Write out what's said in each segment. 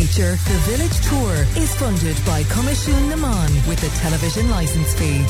future. The Village Tour is funded by Commission Naman with a television licence fee.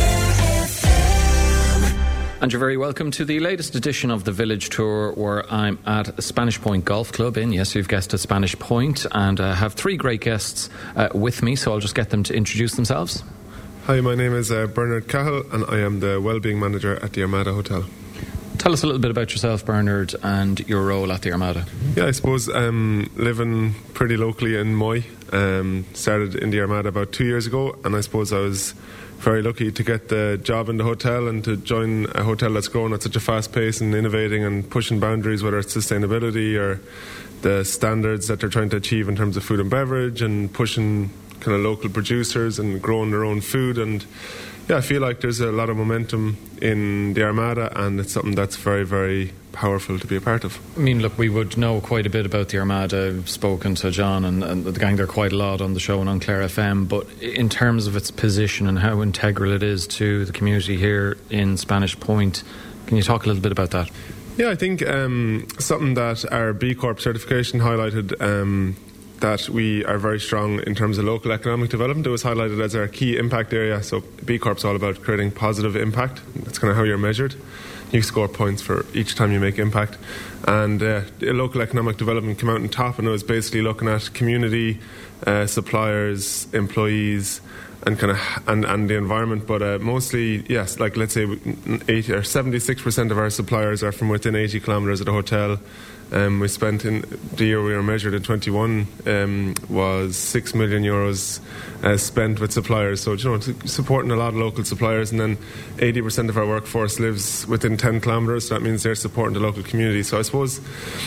And you're very welcome to the latest edition of the Village Tour, where I'm at Spanish Point Golf Club in, yes, you've guessed it, Spanish Point, and I have three great guests with me, so I'll just get them to introduce themselves. Hi, my name is Bernard Cahill, and I am the Wellbeing Manager at the Armada Hotel. Tell us a little bit about yourself, Bernard, and your role at the Armada. Yeah, I suppose living pretty locally in Moy, started in the Armada about 2 years ago, and I suppose I was very lucky to get the job in the hotel and to join a hotel that's growing at such a fast pace and innovating and pushing boundaries, whether it's sustainability or the standards that they're trying to achieve in terms of food and beverage, and pushing kind of local producers and growing their own food. And yeah, I feel like there's a lot of momentum in the Armada, and it's something that's very, very powerful to be a part of. I mean, look, we would know quite a bit about the Armada. I've spoken to John and the gang there quite a lot on the show and on Clare FM, but in terms of its position and how integral it is to the community here in Spanish Point, can you talk a little bit about that? Yeah, I think something that our B Corp certification highlighted, that we are very strong in terms of local economic development. It was highlighted as our key impact area. So B Corp's all about creating positive impact. That's kind of how you're measured. You score points for each time you make impact. And local economic development came out on top, and it was basically looking at community, suppliers, employees, and kind of and the environment. But mostly, yes, like let's say 80 or 76% of our suppliers are from within 80 kilometres of the hotel. We spent in the year we were measured in 21 was €6 million spent with suppliers. So, supporting a lot of local suppliers, and then 80% of our workforce lives within 10 kilometres. So that means they're supporting the local community. So I suppose,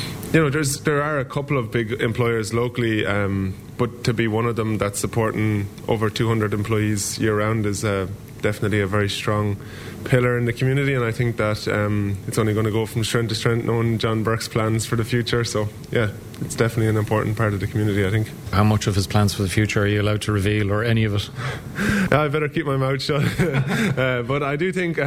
there are a couple of big employers locally, but to be one of them that's supporting over 200 employees year round is definitely a very strong pillar in the community, and I think that it's only going to go from strength to strength, knowing John Burke's plans for the future. So yeah, it's definitely an important part of the community, I think. How much of his plans for the future are you allowed to reveal, or any of it? I better keep my mouth shut. But I do think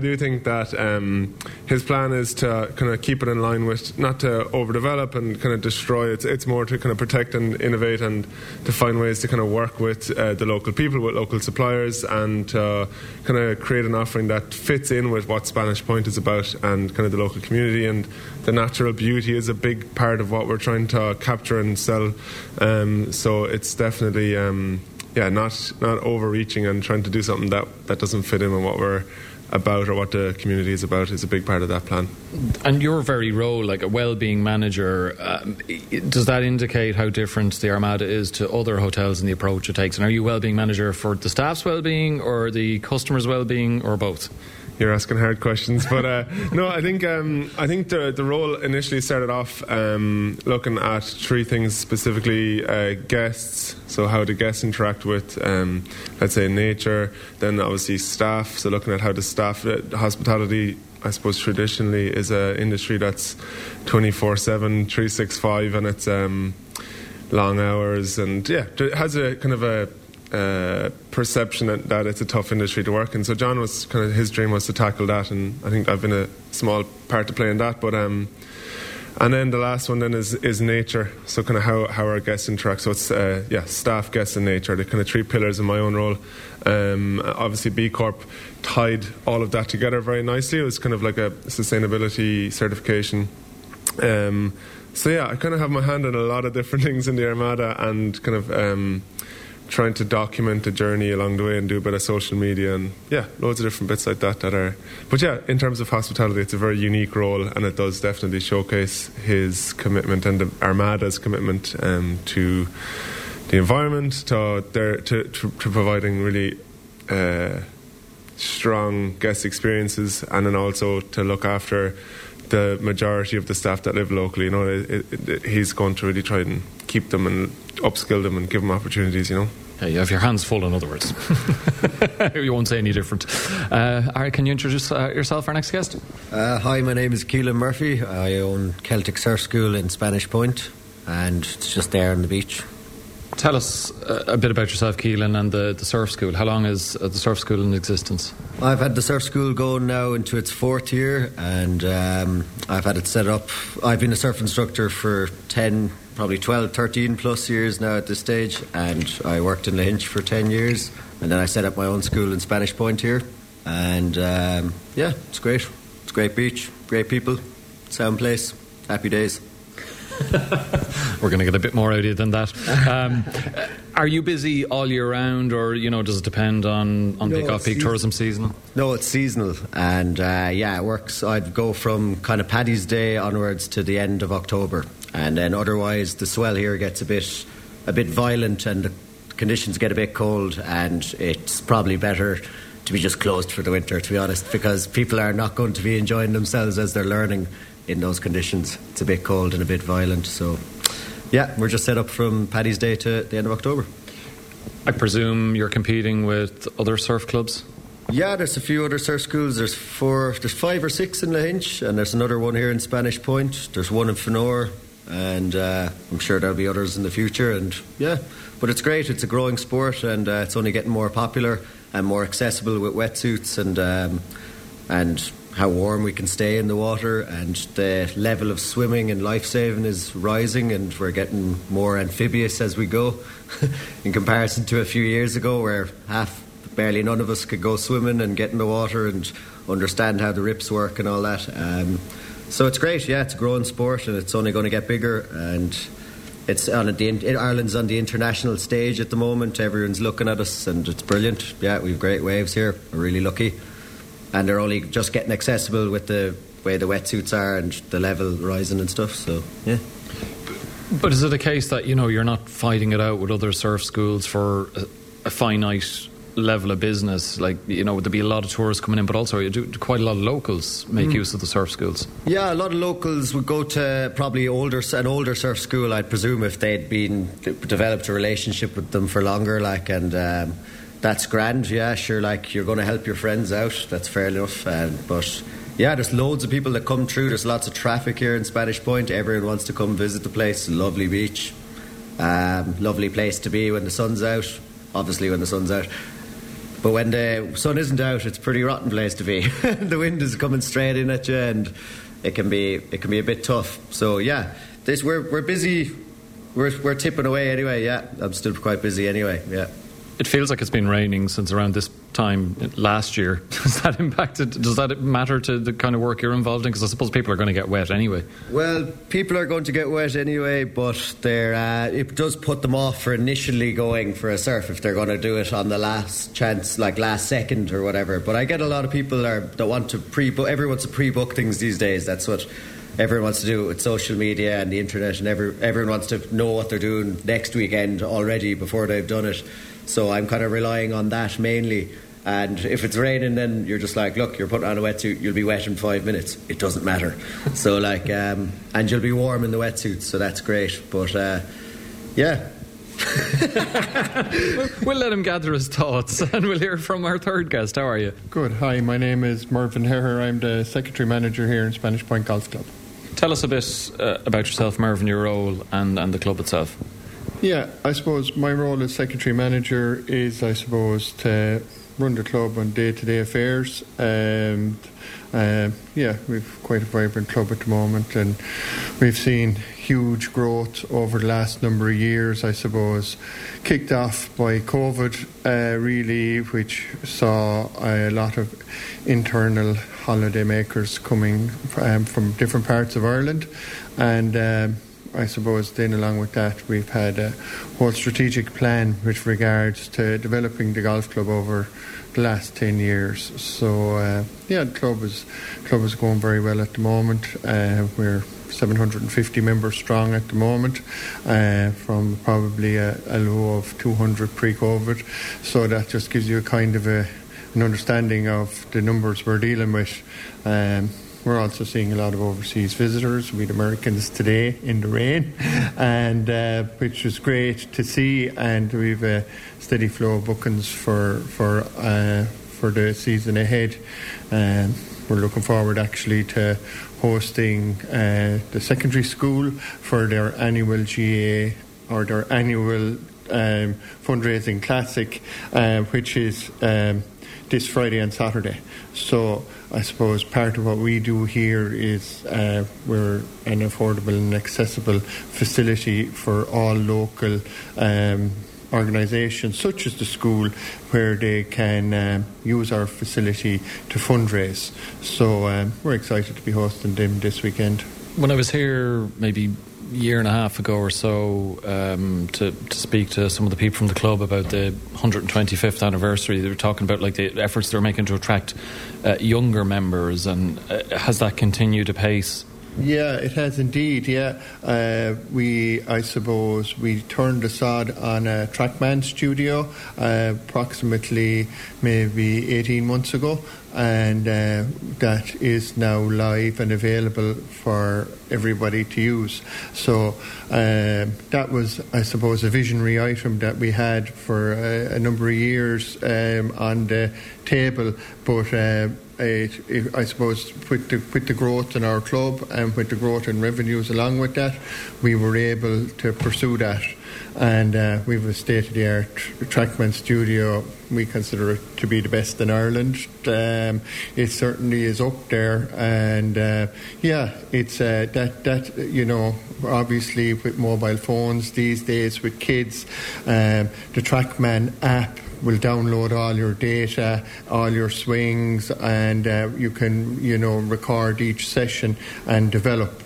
that his plan is to kind of keep it in line with, not to overdevelop and kind of destroy. It's more to kind of protect and innovate, and to find ways to kind of work with the local people, with local suppliers, and kind of create an offering that fits in with what Spanish Point is about, and kind of the local community. And the natural beauty is a big part of what we're trying to capture and sell. So it's definitely not overreaching and trying to do something that doesn't fit in with what we're about or what the community is about is a big part of that plan. And your very role, like a well-being manager, does that indicate how different the Armada is to other hotels and the approach it takes? And are you well-being manager for the staff's well-being or the customer's well-being, or both? You're asking hard questions, but no, I think the role initially started off looking at three things specifically: guests, so how the guests interact with, let's say, nature. Then obviously staff, so looking at how the staff, hospitality, I suppose traditionally is an industry that's 24/7, 365, and it's long hours, and it has a kind of a perception that it's a tough industry to work in. So John was kind of, his dream was to tackle that, and I think I've been a small part to play in that. But and then the last one then is nature. So kind of how our guests interact. So it's staff, guests, and nature. The kind of three pillars in my own role. Obviously B Corp tied all of that together very nicely. It was kind of like a sustainability certification. So yeah, I kind of have my hand in a lot of different things in the Armada, and kind of trying to document the journey along the way and do a bit of social media, and loads of different bits like that are. But in terms of hospitality, it's a very unique role, and it does definitely showcase his commitment and the Armada's commitment to the environment, to providing really strong guest experiences, and then also to look after the majority of the staff that live locally. He's going to really try and keep them and upskill them and give them opportunities. Yeah, you have your hands full, in other words. You won't say any different. Can you introduce yourself, our next guest? Hi, my name is Keelan Murphy. I own Celtic Surf School in Spanish Point, and it's just there on the beach. Tell us a bit about yourself, Keelan, and the surf school. How long is the surf school in existence? I've had the surf school going now into its 4th year, and I've had it set up. I've been a surf instructor for 10, probably 12, 13 plus years now at this stage, and I worked in Lahinch for 10 years, and then I set up my own school in Spanish Point here, and it's great. It's a great beach, great people, sound place, happy days. We're going to get a bit more out of you than that. Are you busy all year round, or does it depend on the off-peak tourism season? No, it's seasonal, and it works. I'd go from kind of Paddy's Day onwards to the end of October, and then otherwise the swell here gets a bit violent, and the conditions get a bit cold, and it's probably better to be just closed for the winter, to be honest, because people are not going to be enjoying themselves as they're learning in those conditions. It's a bit cold and a bit violent, so we're just set up from Paddy's Day to the end of October. I presume you're competing with other surf clubs? Yeah, there's a few other surf schools. There's 5 or 6 in Lahinch, and there's another one here in Spanish Point. There's one in Fanor, and I'm sure there'll be others in the future. And but it's great. It's a growing sport, and it's only getting more popular and more accessible with wetsuits and how warm we can stay in the water, and the level of swimming and life-saving is rising, and we're getting more amphibious as we go in comparison to a few years ago where barely none of us could go swimming and get in the water and understand how the rips work and all that. So it's great. It's a growing sport, and it's only going to get bigger, and it's Ireland's on the international stage at the moment. Everyone's looking at us, and it's brilliant. We've great waves here. We're really lucky. And they're only just getting accessible with the way the wetsuits are and the level rising and stuff, so, yeah. But is it a case that, you're not fighting it out with other surf schools for a finite level of business? Like, would there be a lot of tourists coming in, but also quite a lot of locals make use of the surf schools? Yeah, a lot of locals would go to probably an older surf school, I'd presume, if they'd developed a relationship with them for longer, and that's grand, sure, you're going to help your friends out, that's fair enough, but there's loads of people that come through. There's lots of traffic here in Spanish Point. Everyone wants to come visit the place. Lovely beach, lovely place to be when the sun's out, obviously when the sun's out, but when the sun isn't out, it's a pretty rotten place to be. The wind is coming straight in at you, and it can be a bit tough, so we're busy, we're tipping away anyway. I'm still quite busy anyway. It feels like it's been raining since around this time last year. Does that matter to the kind of work you're involved in? Because I suppose people are going to get wet anyway. Well, people are going to get wet anyway, but it does put them off for initially going for a surf if they're going to do it on the last chance, like last second or whatever. But I get a lot of people that want to pre-book. Everyone wants to pre-book things these days. That's what everyone wants to do with social media and the internet, and everyone wants to know what they're doing next weekend already before they've done it. So I'm kind of relying on that mainly. And if it's raining, then you're just like, look, you're putting on a wetsuit, you'll be wet in 5 minutes. It doesn't matter. So and you'll be warm in the wetsuit, so that's great. But We'll let him gather his thoughts, and we'll hear from our third guest. How are you? Good. Hi, my name is Mervyn Herher. I'm the Secretary Manager here in Spanish Point Golf Club. Tell us a bit about yourself, Mervyn, your role and the club itself. Yeah, I suppose my role as Secretary Manager is, to run the club on day-to-day affairs. And we've quite a vibrant club at the moment, and we've seen huge growth over the last number of years, I suppose, kicked off by COVID, really, which saw a lot of internal holiday makers coming from different parts of Ireland, and I suppose then along with that we've had a whole strategic plan with regards to developing the golf club over the last 10 years. So the club is going very well at the moment. We're 750 members strong at the moment, from probably a low of 200 pre-COVID. So that just gives you a kind of an understanding of the numbers we're dealing with. We're also seeing a lot of overseas visitors. We had Americans today in the rain, and which is great to see. And we've a steady flow of bookings for the season ahead. We're looking forward actually to hosting the secondary school for their annual GA or their annual fundraising classic, which is this Friday and Saturday. So I suppose part of what we do here is we're an affordable and accessible facility for all local organisations such as the school, where they can use our facility to fundraise. So we're excited to be hosting them this weekend. When I was here maybe a year and a half ago or so to speak to some of the people from the club about the 125th anniversary, they were talking about like the efforts they were making to attract younger members, and has that continued apace? Yeah, it has indeed, yeah. I suppose we turned the sod on a Trackman studio approximately maybe 18 months ago, and that is now live and available for everybody to use. So that was, I suppose, a visionary item that we had for a number of years on the table, but I suppose with the growth in our club and with the growth in revenues along with that, we were able to pursue that. And we have a state-of-the-art Trackman studio. We consider it to be the best in Ireland. It certainly is up there, and it's that you know, obviously with mobile phones these days with kids, the Trackman app will download all your data, all your swings, and you can, you know, record each session and develop.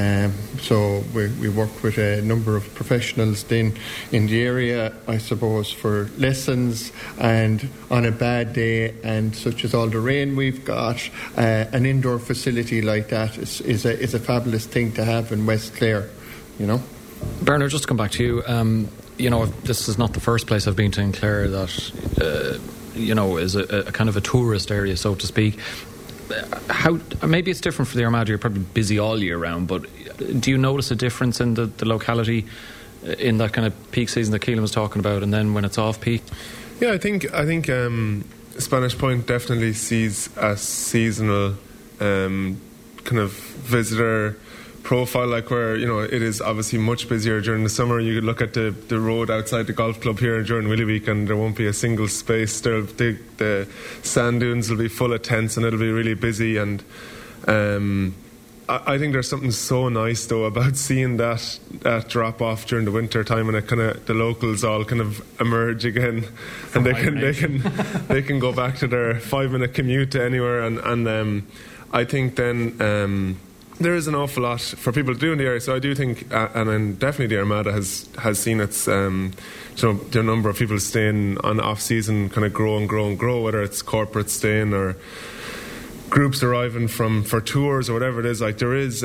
So we work with a number of professionals then in the area, I suppose, for lessons, and on a bad day, and such as all the rain we've got, an indoor facility like that is a fabulous thing to have in West Clare, you know. Bernard, just to come back to you, you know, this is not the first place I've been to in Clare that, you know, is a kind of a tourist area, so to speak. How maybe it's different for the Armada, you're probably busy all year round, but do you notice a difference in the locality in that kind of peak season that Keelan was talking about, and then when it's off peak? Yeah, I think Spanish Point definitely sees a seasonal kind of visitor profile, like where, you know, it is obviously much busier during the summer. You could look at the road outside the golf club here during Willie Week, and there won't be a single space. The sand dunes will be full of tents, and it'll be really busy. And I think there's something so nice though about seeing that drop off during the winter time, and it kind of, the locals all kind of emerge again, and they can go back to their 5-minute commute to anywhere, and I think then there is an awful lot for people to do in the area. So I do think, and then definitely the Armada has seen its, you know, the number of people staying on off season kind of grow and grow and grow, whether it's corporate staying or groups arriving for tours or whatever it is. Like there is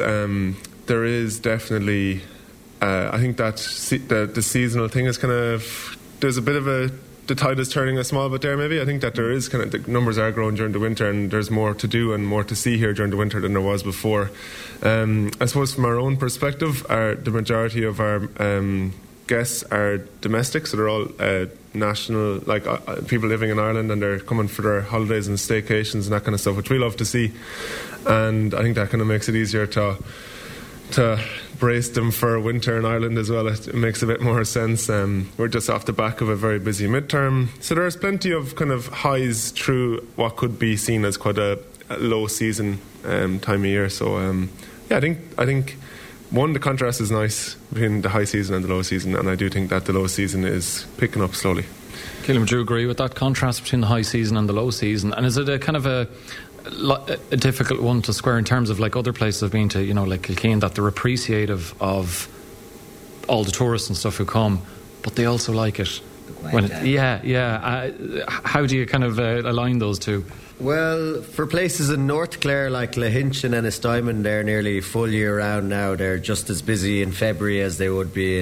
definitely, I think that the seasonal thing is kind of, there's a bit of the tide is turning a small bit there maybe. I think that there is kind of, the numbers are growing during the winter, and there's more to do and more to see here during the winter than there was before. I suppose from our own perspective, the majority of our guests are domestic, so they're all national, like people living in Ireland, and they're coming for their holidays and staycations and that kind of stuff, which we love to see. And I think that kind of makes it easier to brace them for winter in Ireland as well. It makes a bit more sense. We're just off the back of a very busy midterm, so there's plenty of kind of highs through what could be seen as quite a low season time of year. So I think one, the contrast is nice between the high season and the low season, and I do think that the low season is picking up slowly. Keelan, would you agree with that contrast between the high season and the low season? And is it a kind of a difficult one to square in terms of like other places I've been to, you know, like Kilkeen, that they're appreciative of all the tourists and stuff who come, but they also like it when how do you kind of align those two? Well, for places in North Clare like Lahinch and Ennistymon, they're nearly full year round now. They're just as busy in February as they would be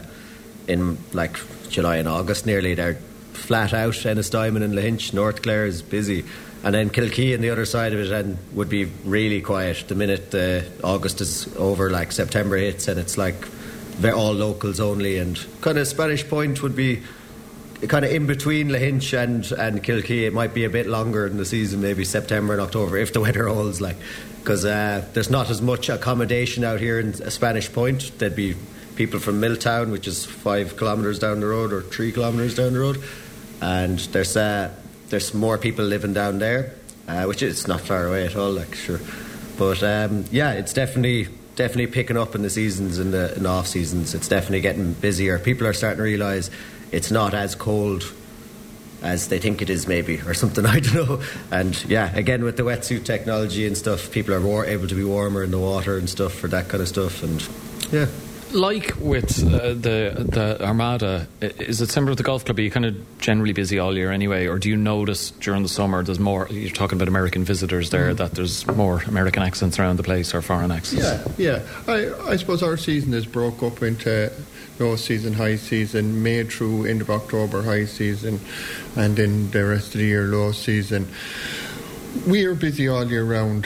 in like July and August nearly. They're flat out. Ennistymon and Lahinch. North Clare is busy. And then Kilkee on the other side of it and would be really quiet the minute August is over, like September hits, and it's like all locals only. And kind of Spanish Point would be kind of in between Lahinch and Kilkee. It might be a bit longer in the season, maybe September and October if the weather holds, like, because there's not as much accommodation out here in Spanish Point. There'd be people from Milltown, which is 5 kilometres down the road or 3 kilometres down the road, and there's more people living down there, which is not far away at all, like, sure. But it's definitely picking up in the seasons, in the off seasons. It's definitely getting busier. People are starting to realise it's not as cold as they think it is, maybe, or something, I don't know. And again, with the wetsuit technology and stuff, people are able to be warmer in the water and stuff for that kind of stuff. And like with the Armada, is it similar to the golf club? Are you kind of generally busy all year anyway, or do you notice during the summer there's more? You're talking about American visitors there, that there's more American accents around the place, or foreign accents? Yeah. I suppose our season is broke up into low season, high season, May through end of October, high season, and then the rest of the year, low season. We are busy all year round,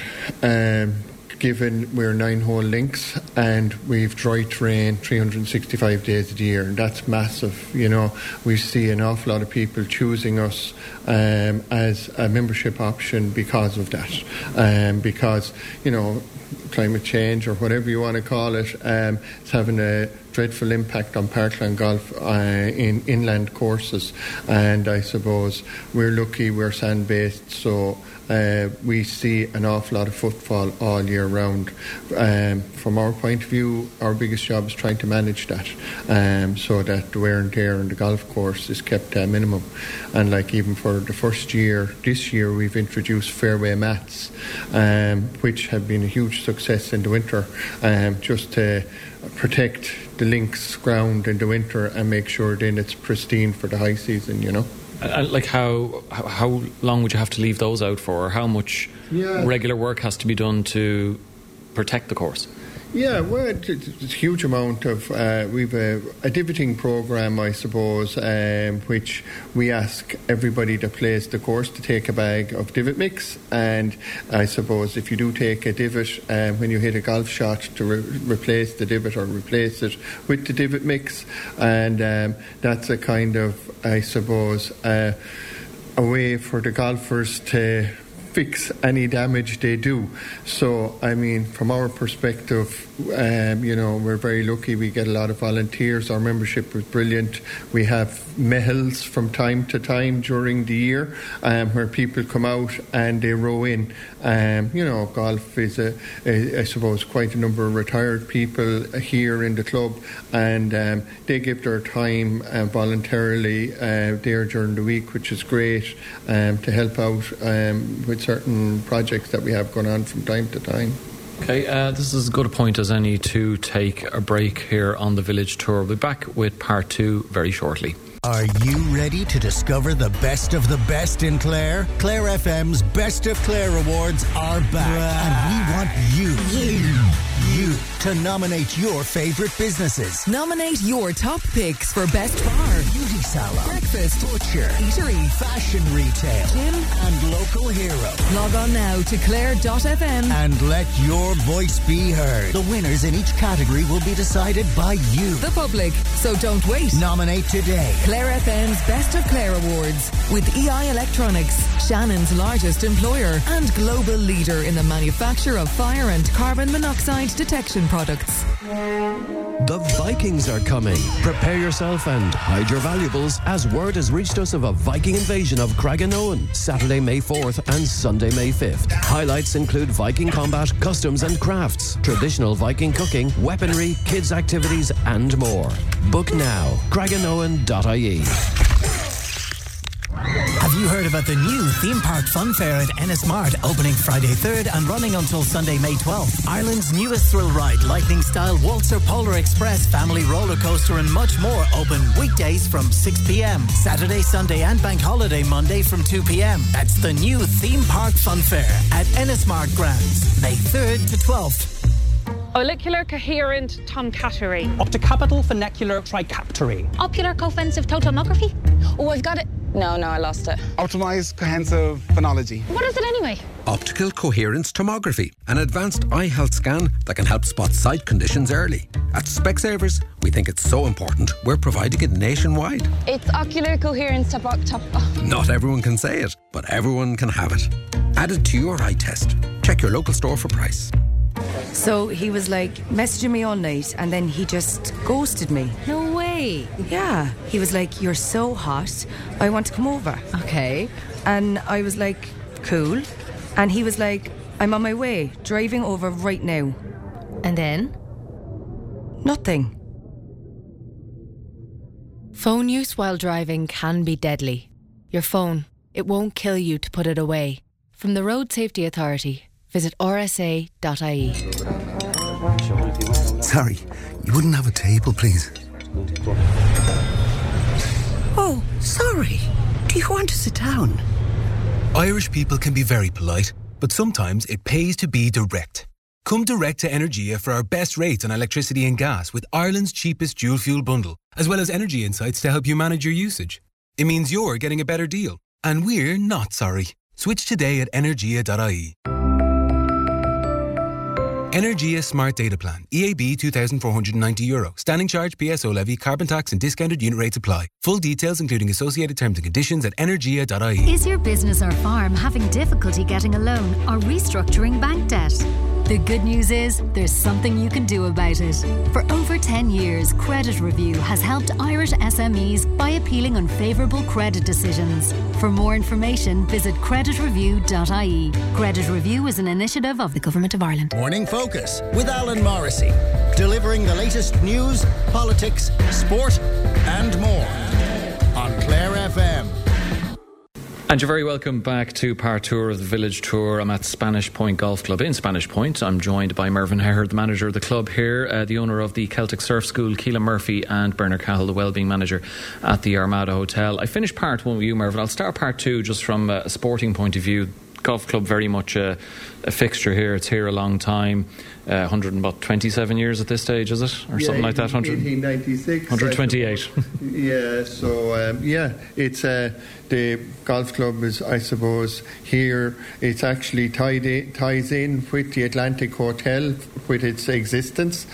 given we're 9-hole links and we've dry terrain 365 days of the year, and that's massive. We see an awful lot of people choosing us as a membership option because of that, because climate change, or whatever you want to call it, it's having a dreadful impact on parkland golf in inland courses. And I suppose we're lucky, we're sand based, so we see an awful lot of footfall all year round. From our point of view, our biggest job is trying to manage that, so that the wear and tear on the golf course is kept at a minimum. And like, even for the first year, this year, we've introduced fairway mats, which have been a huge success in the winter, just to protect the links ground in the winter and make sure then it's pristine for the high season. Like, how long would you have to leave those out for, or how much regular work has to be done to protect the course? Yeah, well, it's a huge amount of... we've a divoting programme, I suppose, which we ask everybody that plays the course to take a bag of divot mix. And I suppose if you do take a divot, when you hit a golf shot, to replace the divot or replace it with the divot mix. And that's a kind of, I suppose, a way for the golfers to fix any damage they do. So, I mean, from our perspective, we're very lucky. We get a lot of volunteers. Our membership is brilliant. We have mehels from time to time during the year, where people come out and they row in. Golf is, I suppose, quite a number of retired people here in the club, and they give their time voluntarily there during the week, which is great, to help out with certain projects that we have going on from time to time. Okay, this is as good a point as any to take a break here on the Village Tour. We'll be back with part 2 very shortly. Are you ready to discover the best of the best in Clare? Clare FM's Best of Clare Awards are back, and we want you to nominate your favourite businesses. Nominate your top picks for Best Bar, Beauty Salon, Breakfast, Butcher, Eatery, Fashion Retail, Gym, and Local Hero. Log on now to clare.fm and let your voice be heard. The winners in each category will be decided by you, the public, so don't wait. Nominate today. Clare FM's Best of Clare Awards with EI Electronics, Shannon's largest employer and global leader in the manufacture of fire and carbon monoxide detection products. The Vikings are coming. Prepare yourself and hide your valuables, as word has reached us of a Viking invasion of Craiganoan, Saturday, May 4th and Sunday, May 5th. Highlights include Viking combat, customs and crafts, traditional Viking cooking, weaponry, kids' activities and more. Book now. Craiganoan.ie. Have you heard about the new theme park fun fair at Ennismart, opening Friday 3rd and running until Sunday, May 12th? Ireland's newest thrill ride, lightning-style Waltzer Polar Express, family roller coaster and much more, open weekdays from 6 p.m. Saturday, Sunday and bank holiday Monday from 2 p.m. That's the new theme park fun fair at Ennismart Grounds, May 3rd to 12th. Auricular coherent tomcattery. Octocapital funicular tricaptary. Ocular coffensive totomography. Oh, I've got it. No, I lost it. Optimized comprehensive phonology. What is it anyway? Optical coherence tomography, an advanced eye health scan that can help spot sight conditions early. At Specsavers, we think it's so important, we're providing it nationwide. It's ocular coherence Not everyone can say it, but everyone can have it. Add it to your eye test. Check your local store for price. So he was like messaging me all night and then he just ghosted me. No way. Yeah. He was like, "You're so hot, I want to come over." Okay. And I was like, "Cool." And he was like, "I'm on my way, driving over right now." And then? Nothing. Phone use while driving can be deadly. Your phone, it won't kill you to put it away. From the Road Safety Authority, visit rsa.ie. Sorry, you wouldn't have a table, please? Oh, sorry. Do you want to sit down? Irish people can be very polite, but sometimes it pays to be direct. Come direct to Energia for our best rates on electricity and gas with Ireland's cheapest dual fuel bundle, as well as energy insights to help you manage your usage. It means you're getting a better deal, and we're not sorry. Switch today at energia.ie. Energia Smart Data Plan, EAB €2,490. Standing charge, PSO levy, carbon tax and discounted unit rates apply. Full details including associated terms and conditions at energia.ie. Is your business or farm having difficulty getting a loan or restructuring bank debt? The good news is there's something you can do about it. For over 10 years, Credit Review has helped Irish SMEs by appealing unfavourable credit decisions. For more information, visit creditreview.ie. Credit Review is an initiative of the Government of Ireland. Morning Focus with Alan Morrissey. Delivering the latest news, politics, sport and more on Clare FM. And you're very welcome back to part tour of the Village Tour. I'm at Spanish Point Golf Club in Spanish Point. I'm joined by Mervyn Hehir, the manager of the club here, the owner of the Celtic Surf School, Keelan Murphy, and Bernard Cahill, the wellbeing manager at the Armada Hotel. I finished part one with you, Mervyn. I'll start part two just from a sporting point of view. Golf club very much a fixture here. It's here a long time. 127 years at this stage, is it? Or something like that? 1896. 128. Yeah, so, it's the golf club is, I suppose, here. It's actually ties in with the Atlantic Hotel, with its existence,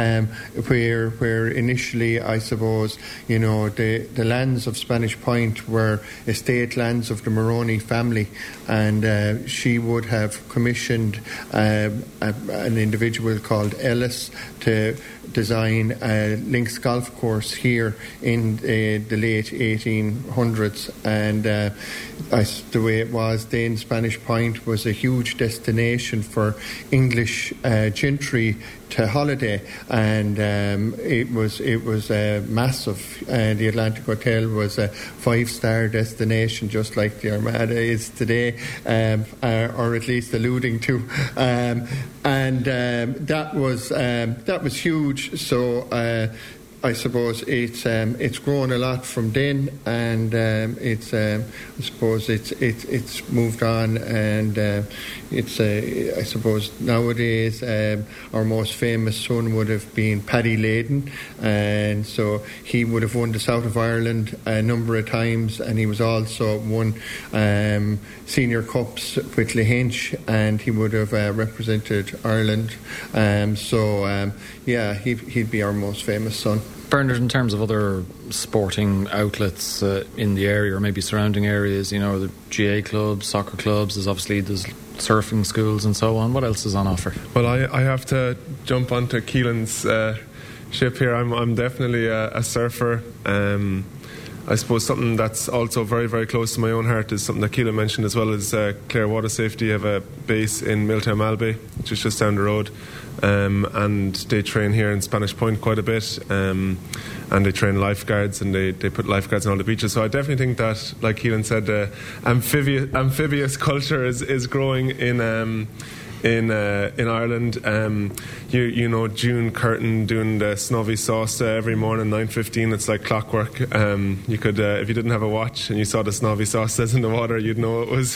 where initially, I suppose, you know, the lands of Spanish Point were estate lands of the Moroni family, and she would have commissioned an individual called Ellis to design a links golf course here in the late 1800s, and the way it was then, Spanish Point was a huge destination for English gentry to holiday, and it was massive. The Atlantic Hotel was a 5-star destination, just like the Armada is today, or at least alluding to, and that was huge. So I suppose it's grown a lot from then, and I suppose it's moved on, and I suppose nowadays our most famous son would have been Paddy Layden, and so he would have won the South of Ireland a number of times, and he was also won senior cups with Lahinch, and he would have represented Ireland. He'd be our most famous son. Bernard, in terms of other sporting outlets in the area or maybe surrounding areas, you know, the GA clubs, soccer clubs, there's surfing schools and so on. What else is on offer? Well, I have to jump onto Keelan's ship here. I'm definitely a surfer. I suppose something that's also very, very close to my own heart is something that Keelan mentioned as well, as Clare Water Safety have a base in Milltown Malbay, which is just down the road. And they train here in Spanish Point quite a bit, and they train lifeguards, and they put lifeguards on all the beaches. So I definitely think that, like Keelan said, amphibious culture is growing in Ireland. You know, June Curtin doing the Snovy sauce every morning 9:15. It's like clockwork. You could, if you didn't have a watch and you saw the Snovy sauce says in the water, you'd know it was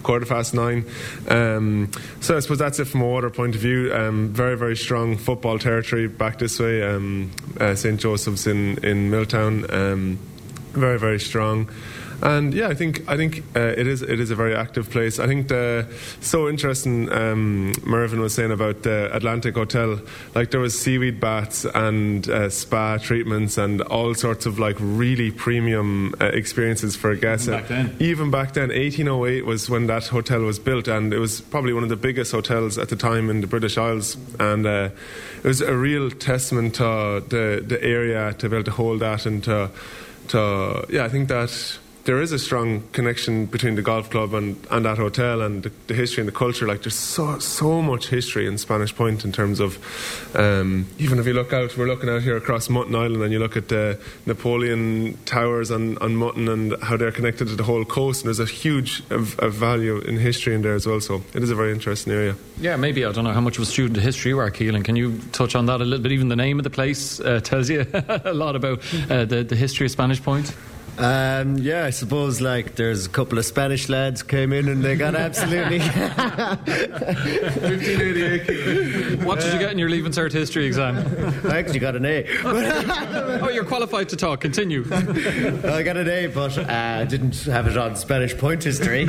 9:15. So I suppose that's it from a water point of view. Very, very strong football territory back this way. St. Joseph's in Milltown. very, very strong. And yeah, I think it is a very active place. I think so interesting. Mervyn was saying about the Atlantic Hotel. Like there was seaweed baths and spa treatments and all sorts of like really premium experiences for guests. Even back then, 1808 was when that hotel was built, and it was probably one of the biggest hotels at the time in the British Isles. And it was a real testament to the area to be able to hold that, and to I think that there is a strong connection between the golf club and that hotel, and the history and the culture. Like there's so much history in Spanish Point in terms of even if you look out, we're looking out here across Mutton Island, and you look at the Napoleon Towers on Mutton and how they're connected to the whole coast, and there's a huge of value in history in there as well. So it is a very interesting area. Yeah, maybe, I don't know how much of a student of history you are, Keelan. Can you touch on that a little bit? Even the name of the place tells you a lot about the history of Spanish Point. I suppose like there's a couple of Spanish lads came in and they got absolutely 1588. What did you get in your Leaving Cert history exam? I actually got an A. Oh, you're qualified to talk. Continue. I got an A, but I didn't have it on Spanish Point history.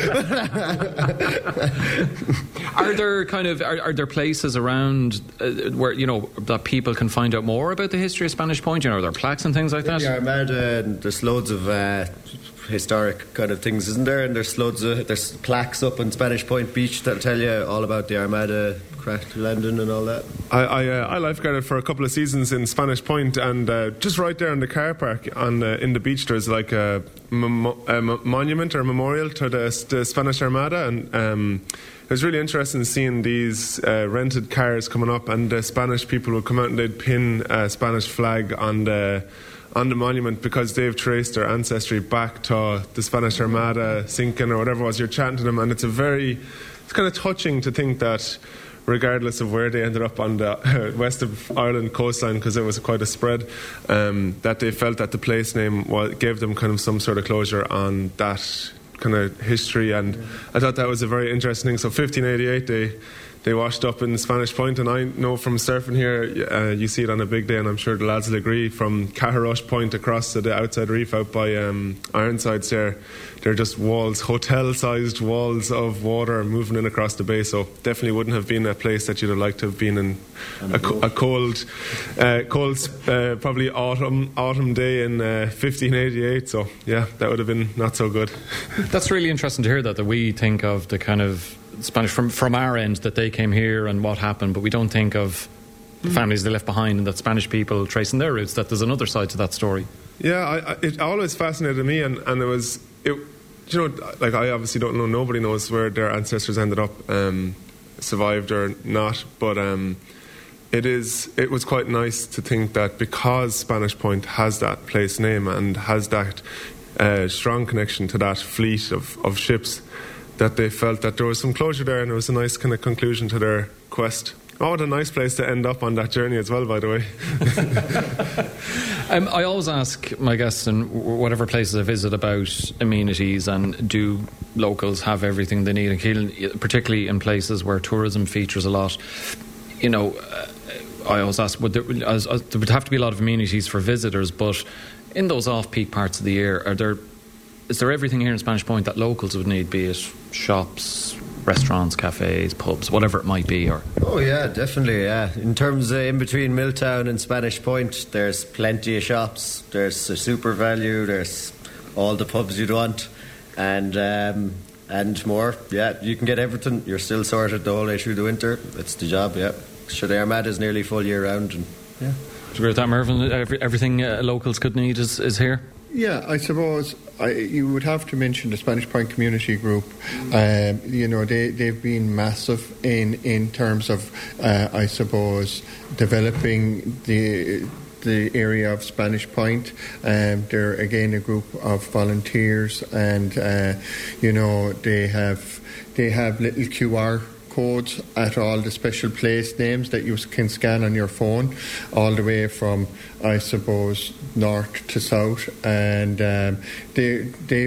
Are there places around where that people can find out more about the history of Spanish Point? Are there plaques and things like that? Yeah, Armada, and there's loads of historic kind of things, isn't there? And there's there's plaques up on Spanish Point Beach that'll tell you all about the Armada crash landing and all that. I lifeguarded for a couple of seasons in Spanish Point, and just right there in the car park in the beach there's like a monument or memorial to the Spanish Armada, and it was really interesting seeing these rented cars coming up, and the Spanish people would come out and they'd pin a Spanish flag on the monument because they've traced their ancestry back to the Spanish Armada sinking or whatever it was. You're chatting to them, and it's kind of touching to think that regardless of where they ended up on the west of Ireland coastline, because it was quite a spread, that they felt that the place name gave them kind of some sort of closure on that kind of history. And I thought that was a very interesting thing. So 1588 they washed up in Spanish Point, and I know from surfing here, you see it on a big day, and I'm sure the lads will agree, from Caharush Point across to the outside reef out by Ironsides there, they're just walls, hotel-sized walls of water moving in across the bay. So definitely wouldn't have been a place that you'd have liked to have been in a cold, probably autumn day in 1588. So yeah, that would have been not so good. That's really interesting to hear that we think of the kind of Spanish from our end, that they came here and what happened, but we don't think of the families they left behind, and that Spanish people tracing their roots, that there's another side to that story. Yeah, it always fascinated me, and like I obviously don't know, nobody knows where their ancestors ended up, survived or not, but it was quite nice to think that because Spanish Point has that place name and has that strong connection to that fleet of ships, that they felt that there was some closure there, and it was a nice kind of conclusion to their quest. Oh, what a nice place to end up on that journey as well, by the way. I always ask my guests in whatever places I visit about amenities, and do locals have everything they need, and particularly in places where tourism features a lot. I always ask, there would have to be a lot of amenities for visitors, but in those off-peak parts of the year, is there everything here in Spanish Point that locals would need, be it shops, restaurants, cafes, pubs, whatever it might be? Oh yeah, definitely, yeah. In terms of in between Milltown and Spanish Point, there's plenty of shops, there's a Super Value, there's all the pubs you'd want, and more. Yeah, you can get everything. You're still sorted the whole way through the winter. It's the job, yeah. Sure, the Armada is nearly full year round, and yeah. Do you agree with that, Mervyn? Everything locals could need is here? Yeah, I suppose you would have to mention the Spanish Point Community Group. They've been massive in terms of, I suppose, developing the area of Spanish Point. They're again a group of volunteers, and they have little QR codes at all the special place names that you can scan on your phone, all the way from, I suppose, north to south, and they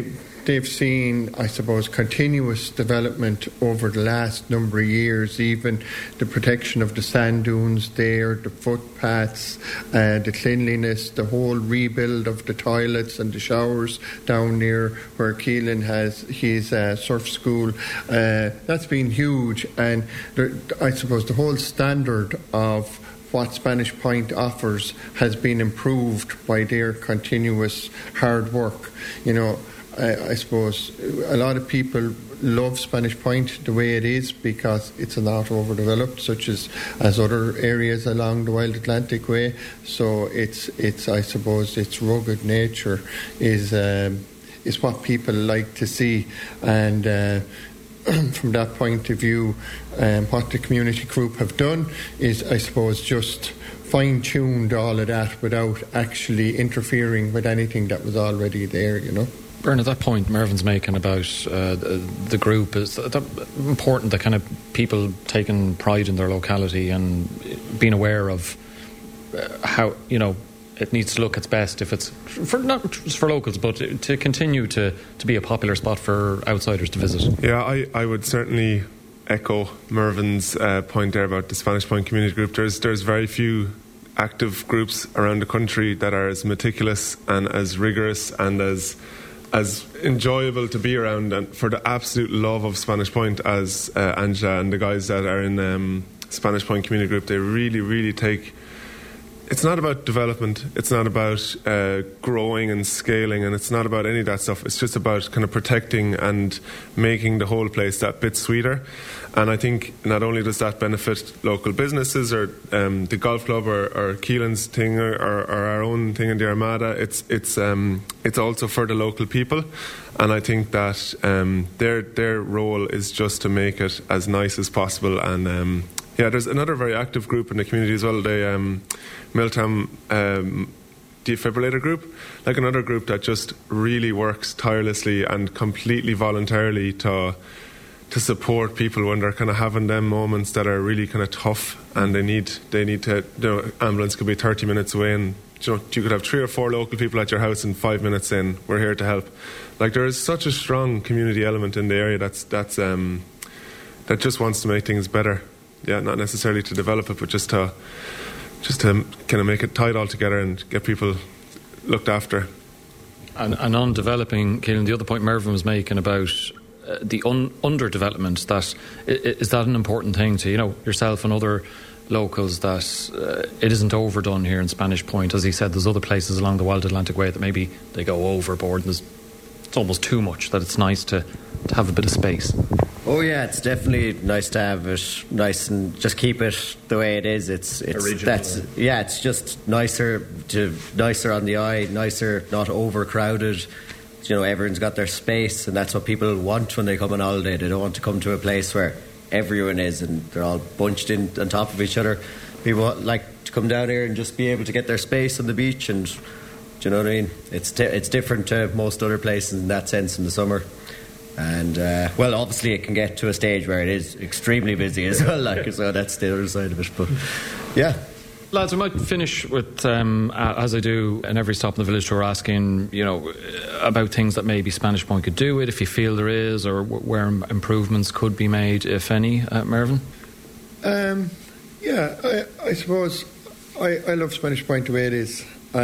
they've seen, I suppose, continuous development over the last number of years, even the protection of the sand dunes there, the footpaths, the cleanliness, the whole rebuild of the toilets and the showers down near where Keelan has his surf school. That's been huge, and I suppose the whole standard of what Spanish Point offers has been improved by their continuous hard work. You know, I suppose a lot of people love Spanish Point the way it is because it's not overdeveloped, such as other areas along the Wild Atlantic Way. So it's I suppose its rugged nature is what people like to see, and from that point of view, what the community group have done is, I suppose, just fine-tuned all of that without actually interfering with anything that was already there, you know. Bernard, that point Mervyn's making about the group, is that important, that kind of people taking pride in their locality and being aware of how, you know, it needs to look its best if it's for not just for locals, but to continue to be a popular spot for outsiders to visit. Yeah, I would certainly echo Mervyn's point there about the Spanish Point Community Group. There's very few active groups around the country that are as meticulous and as rigorous and as enjoyable to be around, and for the absolute love of Spanish Point, as Angela and the guys that are in Spanish Point Community Group, they really, really take. It's not about development, it's not about growing and scaling, and it's not about any of that stuff. It's just about kind of protecting and making the whole place that bit sweeter. And I think not only does that benefit local businesses or the golf club or Keelan's thing or our own thing in the Armada, it's also for the local people. And I think that their role is just to make it as nice as possible. And yeah, there's another very active group in the community as well, the Milltown Defibrillator Group, like another group that just really works tirelessly and completely voluntarily to support people when they're kind of having them moments that are really kind of tough, and they need to, you know, ambulance could be 30 minutes away, and you know, you could have 3 or 4 local people at your house, and 5 minutes in, we're here to help. Like, there is such a strong community element in the area that just wants to make things better. Yeah, not necessarily to develop it, but just to kind of make it tight all together and get people looked after. And on developing, Keelan, the other point Mervyn was making about the underdevelopment, that is that an important thing to, you know, yourself and other locals, that it isn't overdone here in Spanish Point? As he said, there's other places along the Wild Atlantic Way that maybe they go overboard and it's almost too much, that it's nice to have a bit of space. Oh yeah, it's definitely nice to have it nice and just keep it the way it is. It's just nicer on the eye, nicer, not overcrowded. You know, everyone's got their space, and that's what people want when they come on holiday. They don't want to come to a place where everyone is and they're all bunched in on top of each other. People like to come down here and just be able to get their space on the beach, and do you know what I mean? It's different to most other places in that sense in the summer. And well, obviously it can get to a stage where it is extremely busy as well, like, so that's the other side of it. But yeah, lads, I might finish with as I do in every stop in the village tour, asking, you know, about things that maybe Spanish Point could do with, if you feel there is, or where improvements could be made, if any. Mervyn? Yeah, I suppose I love Spanish Point the way it is,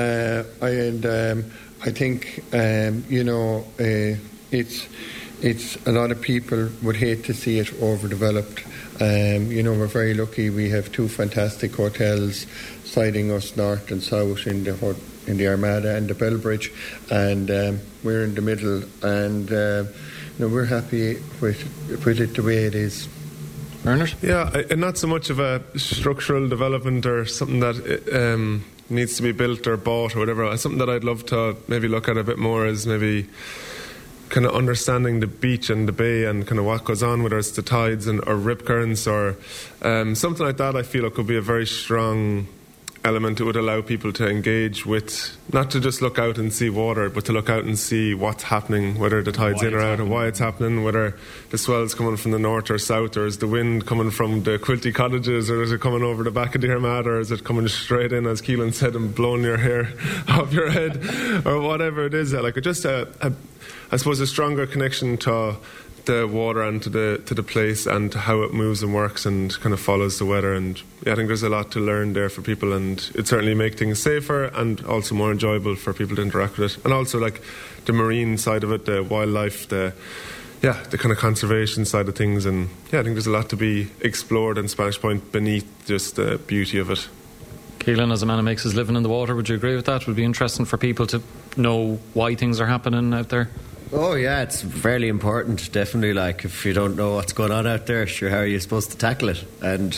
I think you know, it's a lot of people would hate to see it overdeveloped. You know, we're very lucky. We have 2 fantastic hotels siding us north and south in the Armada and the Bellbridge, and we're in the middle, and you know, we're happy with it the way it is. Bernard? Yeah, and not so much of a structural development or something that needs to be built or bought or whatever. Something that I'd love to maybe look at a bit more is maybe kind of understanding the beach and the bay and kind of what goes on, whether it's the tides or rip currents or something like that. I feel it could be a very strong element. It would allow people to engage with, not to just look out and see water, but to look out and see what's happening, whether the tide's in or out, and why it's happening, whether the swell's coming from the north or south, or is the wind coming from the Quilty cottages, or is it coming over the back of the Armada, or is it coming straight in, as Keelan said, and blowing your hair off your head, or whatever it is. Like, just I suppose a stronger connection to the water and to the place and how it moves and works and kind of follows the weather. And I think there's a lot to learn there for people, and it certainly make things safer and also more enjoyable for people to interact with it. And also like the marine side of it, the wildlife, the kind of conservation side of things. And I think there's a lot to be explored in Spanish Point beneath just the beauty of it. Keelan, as a man who makes his living in the water, would you agree with that? Would it be interesting for people to know why things are happening out there? Oh yeah, it's fairly important, definitely. Like, if you don't know what's going on out there, sure, how are you supposed to tackle it? And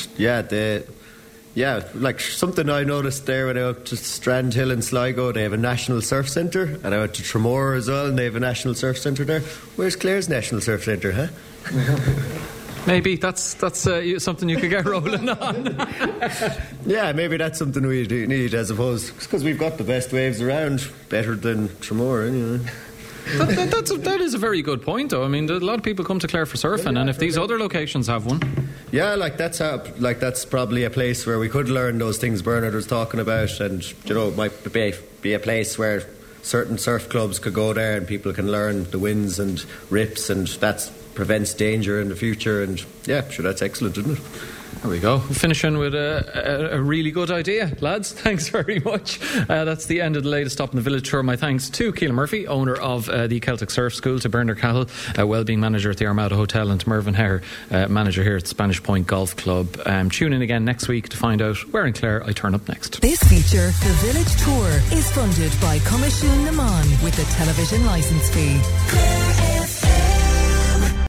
like something I noticed there when I went to Strand Hill in Sligo, they have a national surf centre, and I went to Tramore as well, and they have a national surf centre there. Where's Clare's national surf centre, huh? Maybe that's something you could get rolling on. Yeah, maybe that's something we do need, I suppose, because we've got the best waves around, better than Tramore anyway. That is a very good point, though. I mean, a lot of people come to Clare for surfing, and if these other locations have one, that's probably a place where we could learn those things Bernard was talking about, and it might be a place where certain surf clubs could go there, and people can learn the winds and rips, and that prevents danger in the future. And that's excellent, isn't it? There we go. Finishing with a really good idea, lads. Thanks very much. That's the end of the latest Stop in the Village tour. My thanks to Keelan Murphy, owner of the Celtic Surf School, to Bernard Cahill, Wellbeing Manager at the Armada Hotel, and to Mervyn Hare, Manager here at Spanish Point Golf Club. Tune in again next week to find out where in Clare I turn up next. This feature, The Village Tour, is funded by Comishún na Mán with a television licence fee. Clare